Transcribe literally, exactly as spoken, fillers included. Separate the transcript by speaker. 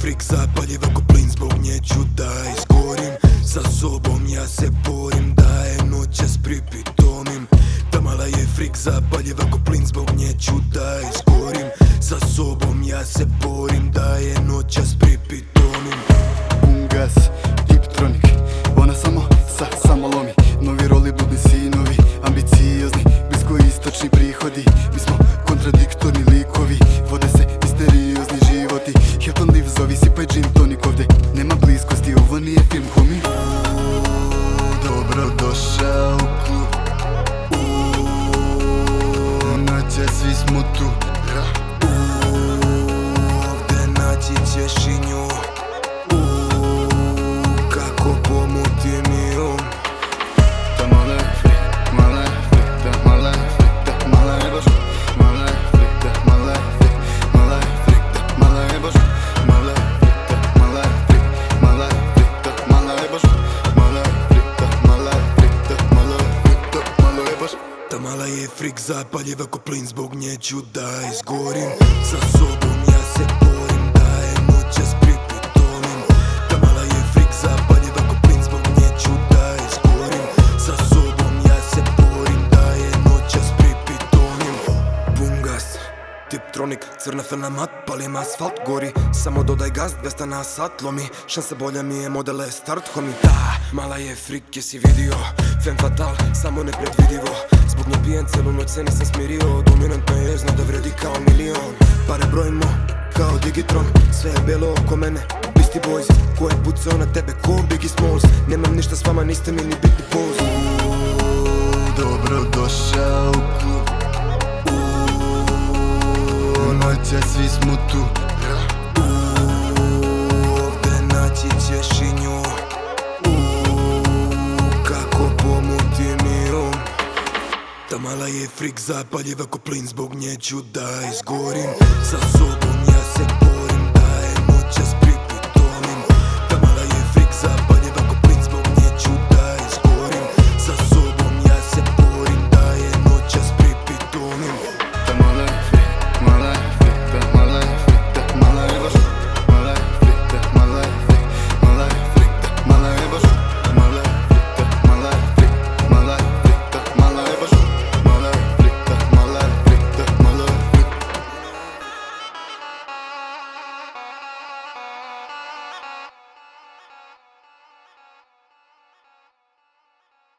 Speaker 1: frik zapaljiva ko plin, zbog nje ću da izgorim. Sa sobom ja se borim, da je noćas pripitomim. Ta mala je frik zapaljiva ko plin, zbog nje ću da izgorim. Sa sobom ja se borim, da je noćas pripitomim.
Speaker 2: Bungas, Tiptronic, ona samo sa samo lomi. Novi roli, budni sinovi, ambiciozni, bliskoistočni prihodi. Mi smo kontradiktorni likovi, vode se misteriozni životi. Hilton Live zovi, sipaj gin tonik ovde, nema bliskosti, ovo nije film, homi. Dobro došao u klub, noća svi smo tu.
Speaker 1: Ovde naći ćeš i nju, kako pomuti mi um.
Speaker 2: Ta mala je frik, mala je frik, ta mala je frik, ta mala je baš. Mala je frik, ta mala je frik, mala je frik, ta mala je baš. Mala je frik, ta mala je frik, mala je frik, ta mala je baš. Mala je frik, ta mala je frik, ta mala je frik, ta mala je baš.
Speaker 1: Ta mala je frik zapaljiva ko plin, zbog nje ću da izgorim. Sa sobom ja se borim, da je noćas pripitomim. Ta mala je frik zapaljiva ko plin, zbog nje ću da izgorim. Sa sobom ja se borim, da je noćas pripitomim. Bungas, Tiptronic, crna felna mat, palim asfalt, gori. Samo dodaj gaz, dvesta na sat, lomi. Šansa bolja mi je, modele start, homi. Da, mala je frik, jesi vidio? Femme fatal, samo nepredvidivo. Zbog nje pijem celu noć, se nisam smirio. Dominantno je, zna da vredi kao milion. Pare brojimo, kao Digitron. Sve je belo oko mene, Beastie Boys. Ko je pucao na tebe, ko Biggie Smalls. Nemam ništa s vama, niste mi ni bitni poz.
Speaker 2: Dobro došao u klub, noća svi smo tu.
Speaker 1: Ovde naći ćeš i nju, kako pomuti mi um. Ta mala je frik zapaljiva ko plin, zbog nje ću da izgorim. Sa sobom ja se